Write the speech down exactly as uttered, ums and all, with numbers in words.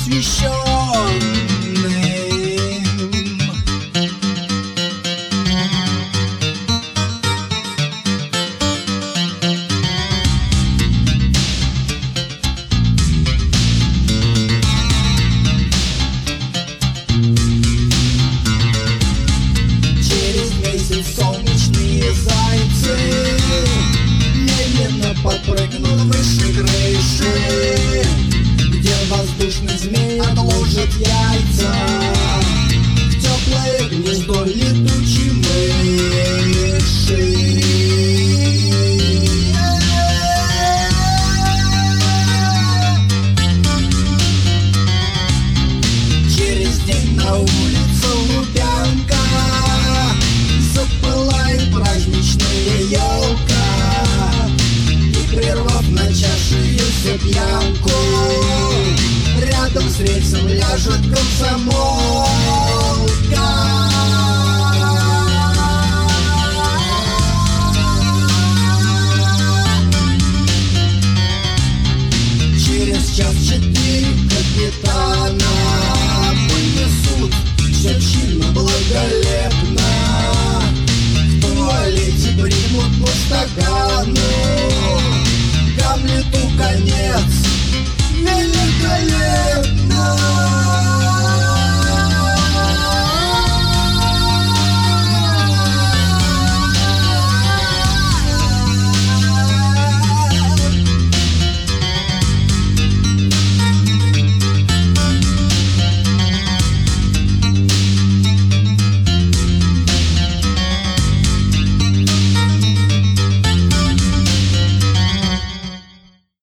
посвященным. Через месяц солнечные зайцы медленно подпрыгнут выше крыши, где воздушный змей отложит яйца в теплое гнездо летучей мыши. Через день на улице Лубянка запылает праздничная елка, и, прервав начавшуюся пьянку, рядом с рельсом ляжет комсомолка.